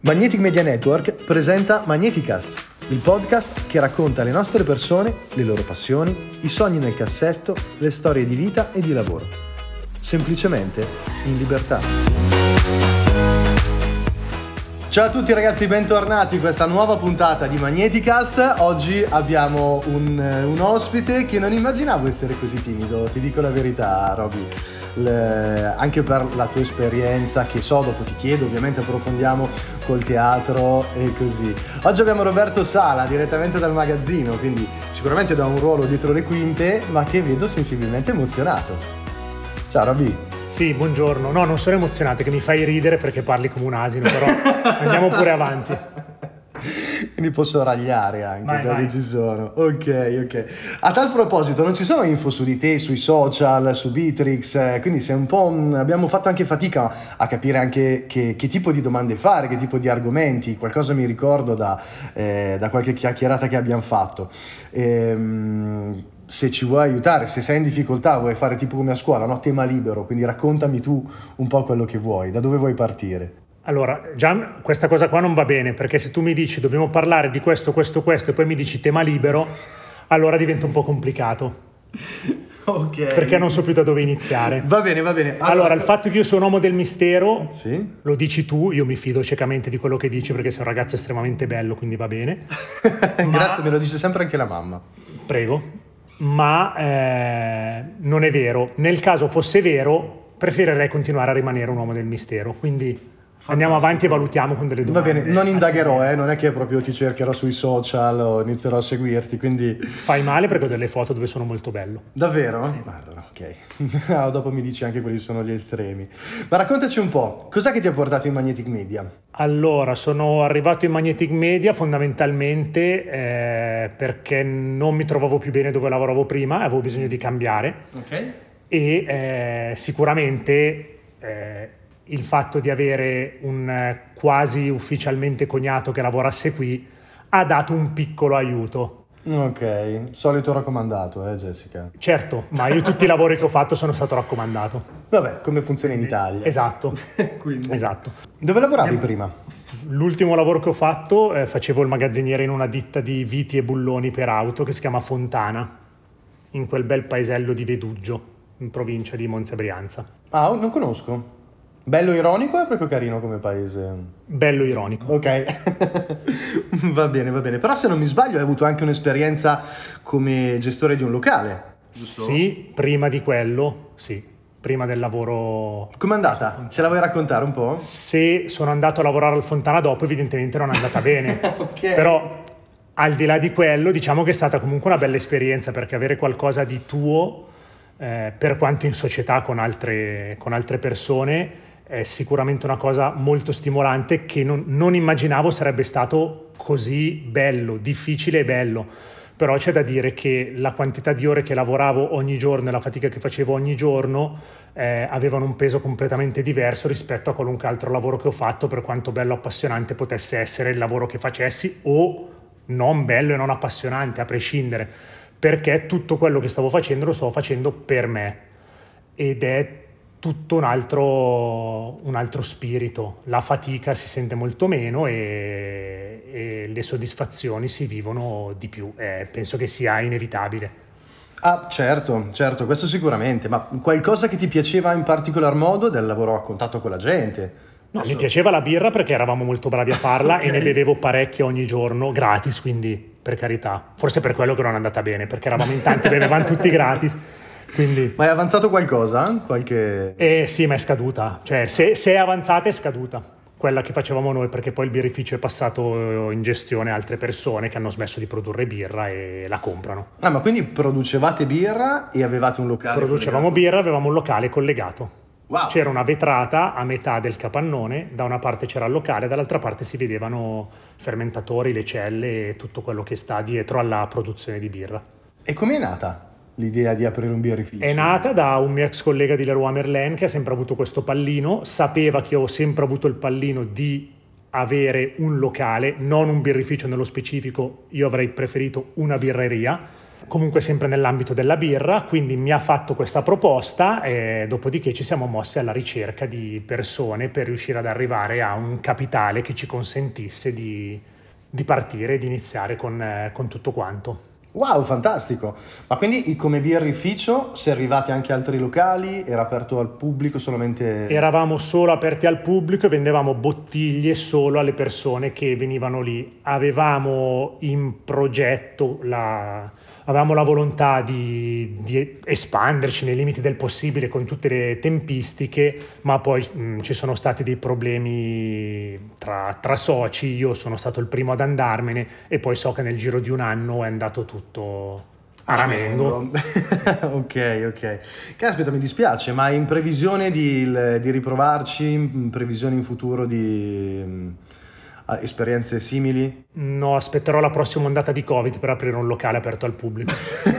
Magnetic Media Network presenta Magneticast, il podcast che racconta le nostre persone, le loro passioni, i sogni nel cassetto, le storie di vita e di lavoro. Semplicemente in libertà. Ciao a tutti ragazzi, bentornati in questa nuova puntata di Magneticast. Oggi abbiamo un ospite che non immaginavo essere così timido, ti dico la verità, Roby. Anche per la tua esperienza, che so, dopo ti chiedo, ovviamente approfondiamo col teatro e così. Oggi abbiamo Roberto Sala direttamente dal magazzino, quindi sicuramente da un ruolo dietro le quinte, ma che vedo sensibilmente emozionato. Ciao Roby. Sì, buongiorno. No, non sono emozionato, che mi fai ridere perché parli come un asino, però andiamo pure avanti. Quindi posso ragliare anche, vai. Che ci sono. Ok. A tal proposito, non ci sono info su di te, sui social, su Bitrix, quindi sei un po'... abbiamo fatto anche fatica a capire anche che tipo di domande fare, che tipo di argomenti. Qualcosa mi ricordo da qualche chiacchierata che abbiamo fatto. Se ci vuoi aiutare, se sei in difficoltà, vuoi fare tipo come a scuola, no? Tema libero, quindi raccontami tu un po' quello che vuoi, da dove vuoi partire. Allora, già questa cosa qua non va bene, perché se tu mi dici dobbiamo parlare di questo e poi mi dici tema libero, allora diventa un po' complicato. Ok. Perché non so più da dove iniziare. Va bene. Allora, il fatto che io sia un uomo del mistero, sì? Lo dici tu, io mi fido ciecamente di quello che dici perché sei un ragazzo estremamente bello, quindi va bene. Grazie, me lo dice sempre anche la mamma. Prego. Ma non è vero. Nel caso fosse vero, preferirei continuare a rimanere un uomo del mistero, quindi andiamo avanti e valutiamo con delle domande. Va bene, non indagherò, non è che proprio ti cercherò sui social o inizierò a seguirti, quindi... Fai male perché ho delle foto dove sono molto bello. Davvero? Sì. Allora, ok. Dopo mi dici anche quali sono gli estremi. Ma raccontaci un po', cos'è che ti ha portato in Magnetic Media? Allora, sono arrivato in Magnetic Media fondamentalmente perché non mi trovavo più bene dove lavoravo prima, avevo bisogno di cambiare. Ok. E sicuramente... il fatto di avere un quasi ufficialmente cognato che lavorasse qui ha dato un piccolo aiuto. Ok, solito raccomandato, Jessica? Certo, ma io tutti i lavori che ho fatto sono stato raccomandato. Vabbè, come funziona in Italia. Esatto. Quindi. Esatto. Dove lavoravi prima? L'ultimo lavoro che ho fatto, facevo il magazziniere in una ditta di viti e bulloni per auto che si chiama Fontana, in quel bel paesello di Veduggio, in provincia di Monza Brianza. Ah, non conosco. Bello ironico o è proprio carino come paese? Bello ironico. Ok, va bene. Però se non mi sbaglio hai avuto anche un'esperienza come gestore di un locale, giusto? Sì, prima di quello, sì. Prima del lavoro... Com'è andata? Ce la vuoi raccontare un po'? Se sono andato a lavorare al Fontana dopo, evidentemente non è andata bene. Ok. Però, al di là di quello, diciamo che è stata comunque una bella esperienza, perché avere qualcosa di tuo, per quanto in società con altre persone, è sicuramente una cosa molto stimolante che non immaginavo sarebbe stato così bello, difficile e bello. Però c'è da dire che la quantità di ore che lavoravo ogni giorno e la fatica che facevo ogni giorno avevano un peso completamente diverso rispetto a qualunque altro lavoro che ho fatto, per quanto bello e appassionante potesse essere il lavoro che facessi, o non bello e non appassionante, a prescindere, perché tutto quello che stavo facendo lo stavo facendo per me, ed è tutto un altro spirito. La fatica si sente molto meno e le soddisfazioni si vivono di più. Penso che sia inevitabile. Ah, certo, questo sicuramente. Ma qualcosa che ti piaceva in particolar modo del lavoro a contatto con la gente? No, mi piaceva la birra perché eravamo molto bravi a farla. Okay. E ne bevevo parecchie ogni giorno, gratis, quindi per carità. Forse per quello che non è andata bene, perché eravamo in tanti, bevevamo tutti gratis. Quindi... Ma è avanzato qualcosa? Sì, ma è scaduta. Cioè, se è avanzata è scaduta. Quella che facevamo noi, perché poi il birrificio è passato in gestione a altre persone che hanno smesso di produrre birra e la comprano. Ah, ma quindi producevate birra e avevate un locale Producevamo collegato? Birra, avevamo un locale collegato. Wow. C'era una vetrata a metà del capannone, da una parte c'era il locale, dall'altra parte si vedevano i fermentatori, le celle e tutto quello che sta dietro alla produzione di birra. E com'è nata l'idea di aprire un birrificio? È nata da un mio ex collega di Leroy Merlin che ha sempre avuto questo pallino, sapeva che ho sempre avuto il pallino di avere un locale, non un birrificio nello specifico, io avrei preferito una birreria, comunque sempre nell'ambito della birra, quindi mi ha fatto questa proposta e dopodiché ci siamo mossi alla ricerca di persone per riuscire ad arrivare a un capitale che ci consentisse di partire e di iniziare con tutto quanto. Wow, fantastico! Ma quindi come birrificio, se arrivati anche altri locali, era aperto al pubblico solamente? Eravamo solo aperti al pubblico e vendevamo bottiglie solo alle persone che venivano lì. Avevamo in progetto avevamo la volontà di espanderci nei limiti del possibile con tutte le tempistiche, ma poi ci sono stati dei problemi tra soci, io sono stato il primo ad andarmene e poi so che nel giro di un anno è andato tutto a ramengo. Ok. Caspita, mi dispiace, ma in previsione di riprovarci, in previsione in futuro di esperienze simili? No, aspetterò la prossima ondata di Covid per aprire un locale aperto al pubblico.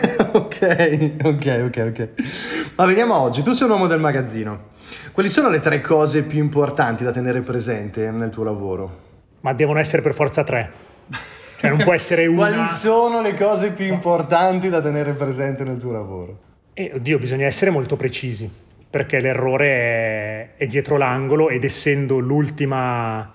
Ok. Ma veniamo a oggi, tu sei un uomo del magazzino. Quali sono le 3 cose più importanti da tenere presente nel tuo lavoro? Ma devono essere per forza 3. Cioè non può essere una. Quali sono le cose più importanti da tenere presente nel tuo lavoro? Oddio, bisogna essere molto precisi, perché l'errore è dietro l'angolo ed essendo l'ultimo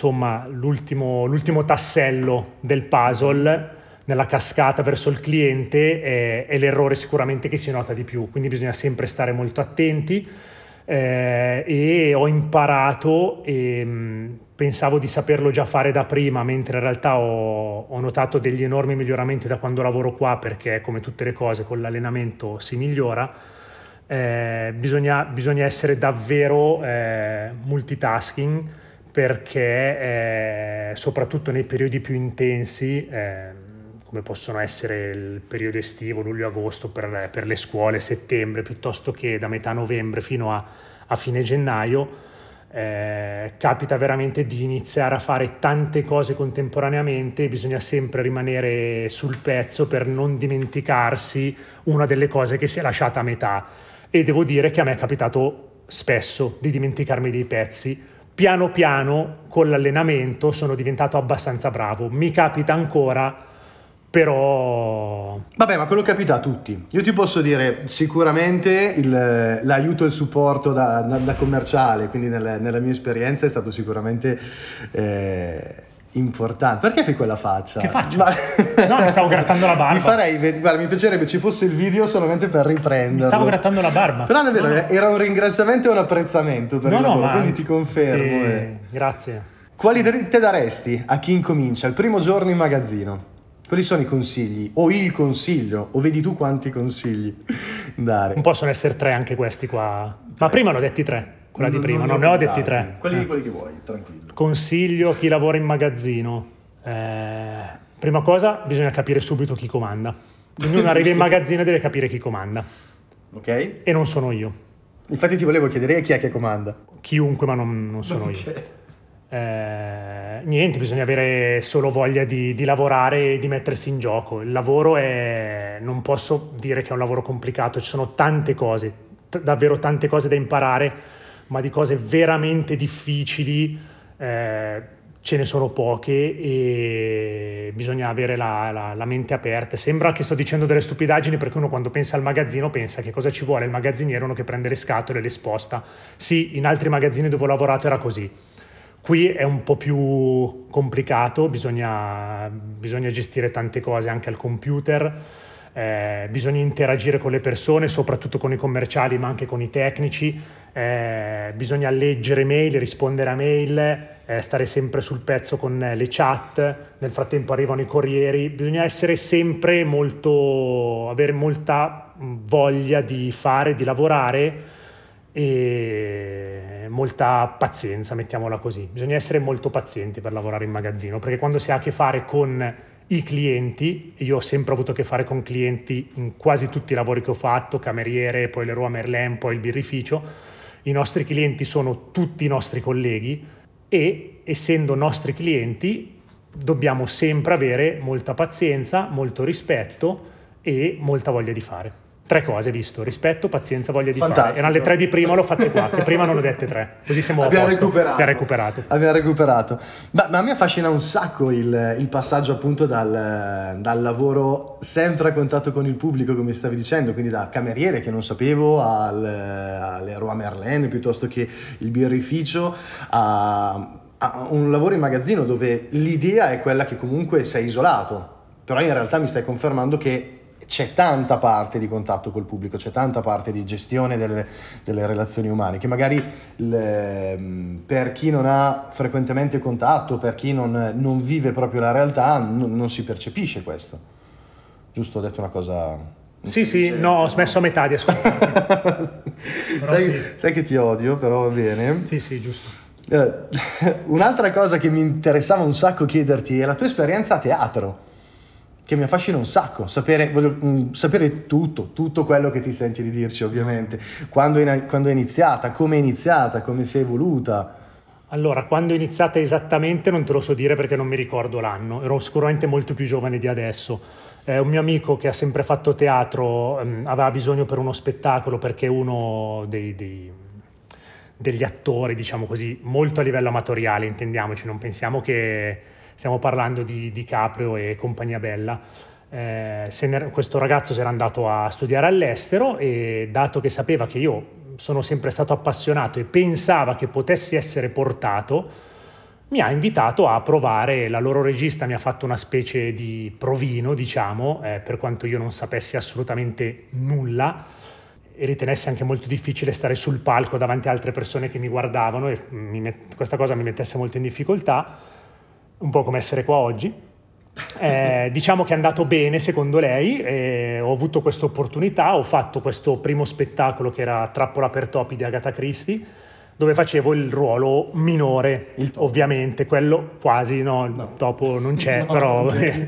tassello del puzzle nella cascata verso il cliente è l'errore sicuramente che si nota di più, quindi bisogna sempre stare molto attenti. E ho imparato e pensavo di saperlo già fare da prima, mentre in realtà ho notato degli enormi miglioramenti da quando lavoro qua, perché come tutte le cose con l'allenamento si migliora. Bisogna essere davvero multitasking, perché soprattutto nei periodi più intensi, come possono essere il periodo estivo, luglio-agosto per le scuole, settembre, piuttosto che da metà novembre fino a fine gennaio, capita veramente di iniziare a fare tante cose contemporaneamente e bisogna sempre rimanere sul pezzo per non dimenticarsi una delle cose che si è lasciata a metà. E devo dire che a me è capitato spesso di dimenticarmi dei pezzi. Piano piano con l'allenamento sono diventato abbastanza bravo. Mi capita ancora, però... Vabbè, ma quello capita a tutti. Io ti posso dire sicuramente l'aiuto e il supporto da commerciale, quindi nella mia esperienza è stato sicuramente importante. Perché fai quella faccia? Che faccia? No, mi stavo grattando la barba. Mi piacerebbe ci fosse il video solamente per riprenderlo. Mi stavo grattando la barba. Però è vero, no. Era un ringraziamento e un apprezzamento per il lavoro, quindi ti confermo. Grazie. Quali dritte daresti a chi incomincia il primo giorno in magazzino? Quali sono i consigli? O il consiglio? O vedi tu quanti consigli dare? Non possono essere 3 anche questi qua. Ma prima ne ho detti 3. Quella di prima, non ne ho detti 3. Quelli che vuoi, tranquillo. Consiglio a chi lavora in magazzino. Prima cosa, bisogna capire subito chi comanda. Quindi uno arriva in magazzino e deve capire chi comanda. Ok. E non sono io. Infatti ti volevo chiedere chi è che comanda. Chiunque, ma non sono io. Niente, bisogna avere solo voglia di lavorare e di mettersi in gioco. Il lavoro non posso dire che è un lavoro complicato, ci sono tante cose, davvero tante cose da imparare, ma di cose veramente difficili ce ne sono poche e bisogna avere la mente aperta. Sembra che sto dicendo delle stupidaggini, perché uno quando pensa al magazzino pensa che cosa ci vuole il magazziniere, uno che prende le scatole e le sposta. Sì, in altri magazzini dove ho lavorato era così. Qui è un po' più complicato, bisogna gestire tante cose anche al computer, bisogna interagire con le persone, soprattutto con i commerciali ma anche con i tecnici, bisogna leggere mail, rispondere a mail, stare sempre sul pezzo con le chat, nel frattempo arrivano i corrieri, bisogna essere sempre avere molta voglia di fare, di lavorare e molta pazienza, mettiamola così. Bisogna essere molto pazienti per lavorare in magazzino, perché quando si ha a che fare con i clienti, io ho sempre avuto a che fare con clienti in quasi tutti i lavori che ho fatto, cameriere, poi Leroy Merlin, poi il birrificio, i nostri clienti sono tutti i nostri colleghi e essendo nostri clienti dobbiamo sempre avere molta pazienza, molto rispetto e molta voglia di fare. 3 cose, visto: rispetto, pazienza, voglia di Fantastico. fare. Erano le 3 di prima, l'ho fatte qua, che prima non ho dette 3. Così siamo Abbiamo a posto. recuperato. Abbiamo recuperato. Ma a me affascina un sacco il passaggio appunto dal lavoro sempre a contatto con il pubblico, come stavi dicendo, quindi da cameriere che non sapevo alle Roi Merlin, piuttosto che il birrificio, a un lavoro in magazzino dove l'idea è quella che comunque sei isolato, però in realtà mi stai confermando che c'è tanta parte di contatto col pubblico, c'è tanta parte di gestione delle relazioni umane, che magari per chi non ha frequentemente contatto, per chi non vive proprio la realtà, non si percepisce questo. Giusto, ho detto una cosa... Sì, no, ho smesso a metà di ascoltarti. sai che ti odio, però va bene. Sì, giusto. Un'altra cosa che mi interessava un sacco chiederti è la tua esperienza a teatro, che mi affascina un sacco, voglio sapere tutto quello che ti senti di dirci, ovviamente. Quando è iniziata, come è iniziata, come si è evoluta. Allora, quando è iniziata esattamente non te lo so dire perché non mi ricordo l'anno, ero sicuramente molto più giovane di adesso. Un mio amico che ha sempre fatto teatro aveva bisogno per uno spettacolo, perché uno degli attori, diciamo così, molto a livello amatoriale, intendiamoci, non pensiamo che stiamo parlando di DiCaprio e compagnia bella. Questo ragazzo si era andato a studiare all'estero e, dato che sapeva che io sono sempre stato appassionato e pensava che potessi essere portato, mi ha invitato a provare. La loro regista mi ha fatto una specie di provino, diciamo, per quanto io non sapessi assolutamente nulla e ritenessi anche molto difficile stare sul palco davanti a altre persone che mi guardavano, e questa cosa mi mettesse molto in difficoltà, un po' come essere qua oggi. Diciamo che è andato bene secondo lei, ho avuto questa opportunità, ho fatto questo primo spettacolo che era Trappola per topi di Agatha Christie, dove facevo il ruolo minore, ovviamente, quello quasi, no, topo non c'è, però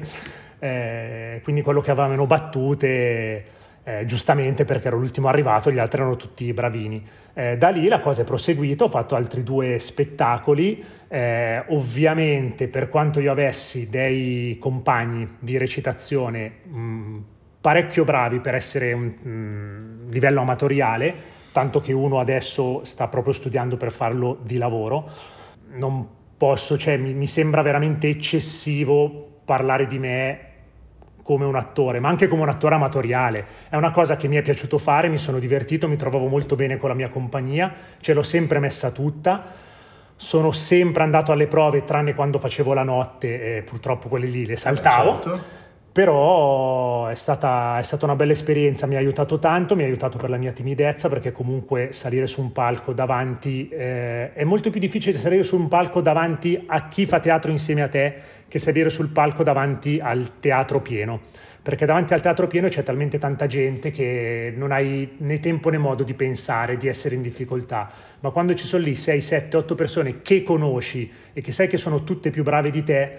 quindi quello che avevano battute, giustamente perché ero l'ultimo arrivato, gli altri erano tutti bravini. Da lì la cosa è proseguita, ho fatto altri 2 spettacoli, ovviamente per quanto io avessi dei compagni di recitazione parecchio bravi per essere un livello amatoriale, tanto che uno adesso sta proprio studiando per farlo di lavoro, non posso, cioè mi sembra veramente eccessivo parlare di me come un attore, ma anche come un attore amatoriale. È una cosa che mi è piaciuto fare, mi sono divertito, mi trovavo molto bene con la mia compagnia, ce l'ho sempre messa tutta, sono sempre andato alle prove tranne quando facevo la notte e purtroppo quelle lì le saltavo. Certo. Però è stata una bella esperienza, mi ha aiutato tanto, mi ha aiutato per la mia timidezza, perché comunque salire su un palco davanti è molto più difficile salire su un palco davanti a chi fa teatro insieme a te che salire sul palco davanti al teatro pieno, perché davanti al teatro pieno c'è talmente tanta gente che non hai né tempo né modo di pensare, di essere in difficoltà, ma quando ci sono lì 6, 7, 8 persone che conosci e che sai che sono tutte più brave di te,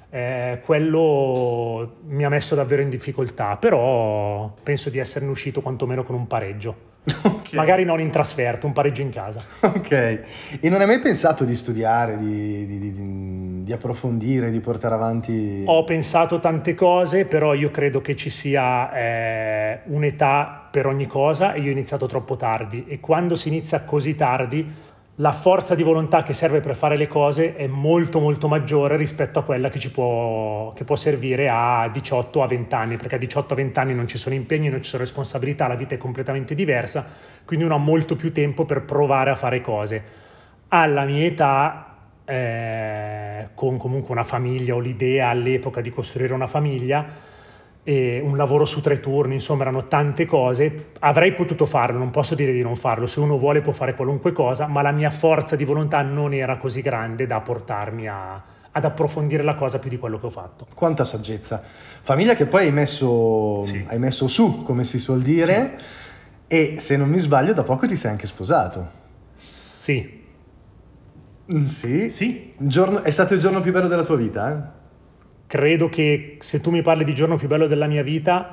quello mi ha messo davvero in difficoltà, però penso di esserne uscito quantomeno con un pareggio. Okay. Magari non in trasferta, un pareggio in casa. Ok, e non hai mai pensato di studiare, di approfondire, di portare avanti? Ho pensato tante cose, però io credo che ci sia un'età per ogni cosa e io ho iniziato troppo tardi, e quando si inizia così tardi la forza di volontà che serve per fare le cose è molto molto maggiore rispetto a quella che può servire a 18 a 20 anni, perché a 18 a 20 anni non ci sono impegni, non ci sono responsabilità, la vita è completamente diversa, quindi uno ha molto più tempo per provare a fare cose. Alla mia età, con comunque una famiglia, o l'idea all'epoca di costruire una famiglia e un lavoro su 3 turni, insomma erano tante cose, avrei potuto farlo, non posso dire di non farlo, se uno vuole può fare qualunque cosa, ma la mia forza di volontà non era così grande da portarmi ad approfondire la cosa più di quello che ho fatto. Quanta saggezza. Famiglia che poi hai messo su, come si suol dire, sì. E se non mi sbaglio da poco ti sei anche sposato. Sì. Sì? Sì. È stato il giorno più bello della tua vita, eh? Credo che se tu mi parli di giorno più bello della mia vita,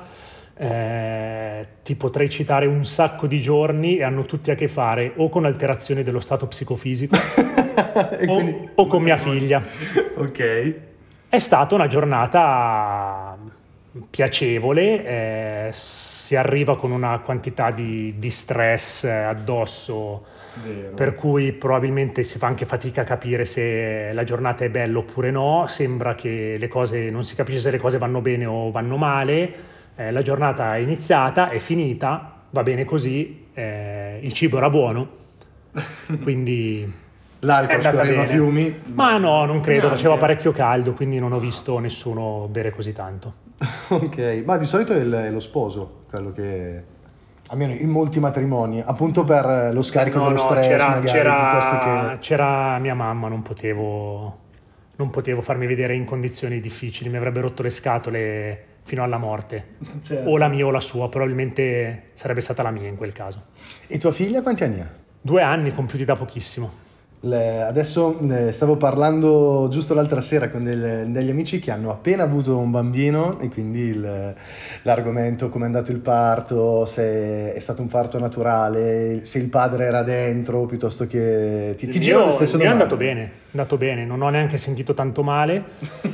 ti potrei citare un sacco di giorni e hanno tutti a che fare o con alterazioni dello stato psicofisico o con mia figlia. Ok. È stata una giornata piacevole, si arriva con una quantità di stress addosso. Vero. Per cui probabilmente si fa anche fatica a capire se la giornata è bella oppure no, sembra che le cose, non si capisce se le cose vanno bene o vanno male, la giornata è iniziata, è finita, va bene così, il cibo era buono, quindi L'alcol scorreva a fiumi? Ma no, non credo, Neanche. faceva parecchio caldo, quindi non ho visto nessuno bere così tanto. Ok, ma di solito è lo sposo quello che, almeno in molti matrimoni, appunto per lo scarico dello stress piuttosto che... c'era mia mamma, non potevo farmi vedere in condizioni difficili, mi avrebbe rotto le scatole fino alla morte. Certo. O la mia o la sua, probabilmente sarebbe stata la mia in quel caso. E tua figlia quanti anni ha? 2 anni compiuti da pochissimo. Adesso stavo parlando giusto l'altra sera con degli amici che hanno appena avuto un bambino e quindi l'argomento come è andato il parto, se è stato un parto naturale, se il padre era dentro piuttosto che... Ti giro le stesse domande. È andato bene, non ho neanche sentito tanto male,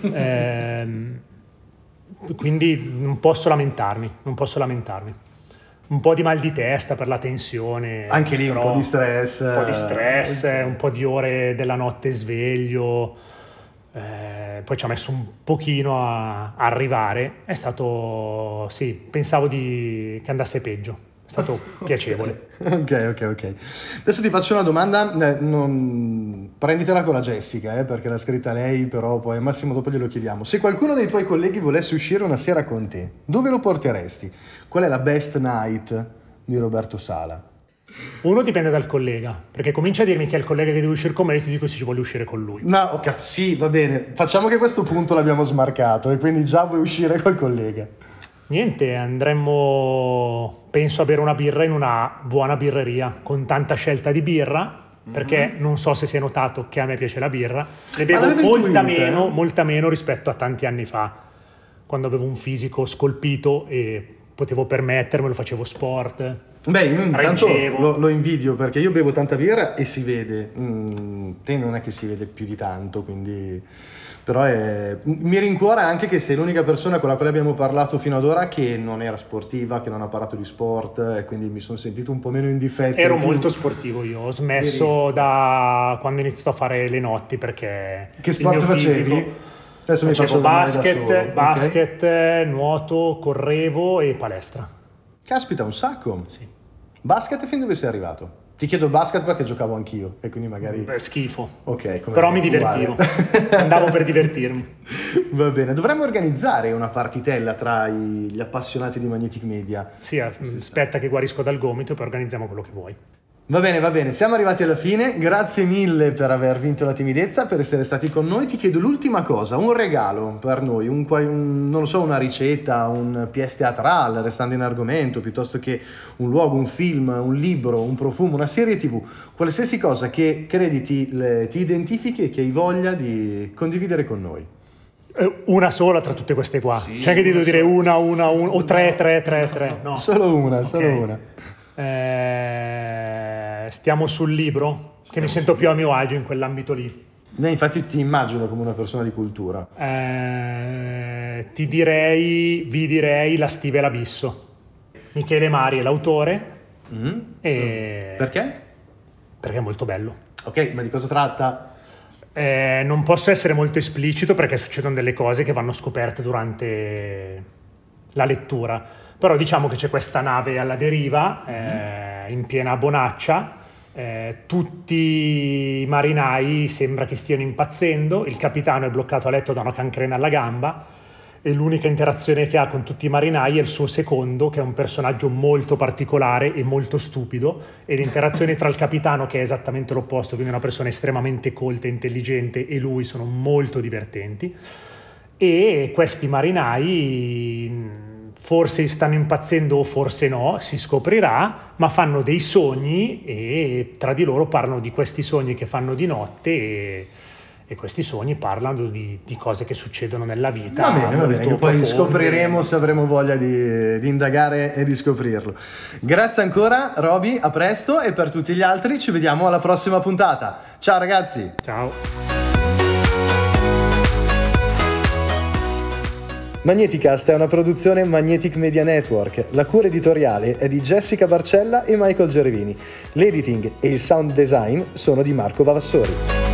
quindi non posso lamentarmi. Un po' di mal di testa per la tensione. Anche lì però un po' di stress. Un po' di ore della notte sveglio. Poi ci ha messo un pochino a arrivare. È stato, sì, pensavo che andasse peggio. È stato piacevole. Ok. Adesso ti faccio una domanda, prenditela con la Jessica, perché l'ha scritta lei, però poi al massimo dopo glielo chiediamo. Se qualcuno dei tuoi colleghi volesse uscire una sera con te, dove lo porteresti? Qual è la best night di Roberto Sala? Uno dipende dal collega, perché comincia a dirmi che è il collega che deve uscire con me e ti dico se ci voglio uscire con lui. No, ok, sì, va bene. Facciamo che a questo punto l'abbiamo smarcato e quindi già vuoi uscire col collega. Niente, andremmo, penso, a bere una birra in una buona birreria con tanta scelta di birra, perché non so se si è notato che a me piace la birra, ne bevo molta meno rispetto a tanti anni fa, quando avevo un fisico scolpito e potevo permettermelo, facevo sport. Beh, io intanto lo invidio perché io bevo tanta birra e si vede, te non è che si vede più di tanto, quindi... Però mi rincuora anche che sei l'unica persona con la quale abbiamo parlato fino ad ora che non era sportiva, che non ha parlato di sport e quindi mi sono sentito un po' meno in difetto. Ero molto sportivo io, ho smesso da quando ho iniziato a fare le notti perché... Che sport facevi? Adesso mi faccio basket, nuoto, correvo e palestra. Caspita, un sacco. Sì. Basket fin dove sei arrivato? Ti chiedo basket perché giocavo anch'io e quindi magari... Schifo. Ok. Però mi divertivo. Andavo per divertirmi. Va bene. Dovremmo organizzare una partitella tra gli appassionati di Magnetic Media. Sì, aspetta che guarisco dal gomito e poi organizziamo quello che vuoi. Va bene, siamo arrivati alla fine, grazie mille per aver vinto la timidezza, per essere stati con noi. Ti chiedo l'ultima cosa, un regalo per noi, non lo so, una ricetta, un pièce teatrale, restando in argomento, piuttosto che un luogo, un film, un libro, un profumo, una serie TV, qualsiasi cosa che credi ti identifichi e che hai voglia di condividere con noi. Una sola tra tutte queste qua, sì, cioè che devo dire una o tre, no. Solo una. Stiamo sul libro, che mi sento più a mio agio in quell'ambito lì. Infatti ti immagino come una persona di cultura. Vi direi La stiva e l'abisso. Michele Mari è l'autore. Perché? Perché è molto bello. Ok, ma di cosa tratta? Non posso essere molto esplicito perché succedono delle cose che vanno scoperte durante la lettura. Però diciamo che c'è questa nave alla deriva, in piena bonaccia, tutti i marinai sembra che stiano impazzendo, il capitano è bloccato a letto da una cancrena alla gamba e l'unica interazione che ha con tutti i marinai è il suo secondo, che è un personaggio molto particolare e molto stupido, e le interazioni tra il capitano, che è esattamente l'opposto, quindi una persona estremamente colta e intelligente, e lui sono molto divertenti. E questi marinai... forse stanno impazzendo o forse no, si scoprirà, ma fanno dei sogni e tra di loro parlano di questi sogni che fanno di notte e questi sogni parlano di cose che succedono nella vita. Va bene, che poi scopriremo se avremo voglia di indagare e di scoprirlo. Grazie ancora Roby, a presto, e per tutti gli altri ci vediamo alla prossima puntata. Ciao ragazzi! Ciao! Magneticast è una produzione Magnetic Media Network. La cura editoriale è di Jessica Barcella e Michael Gervini. L'editing e il sound design sono di Marco Vavassori.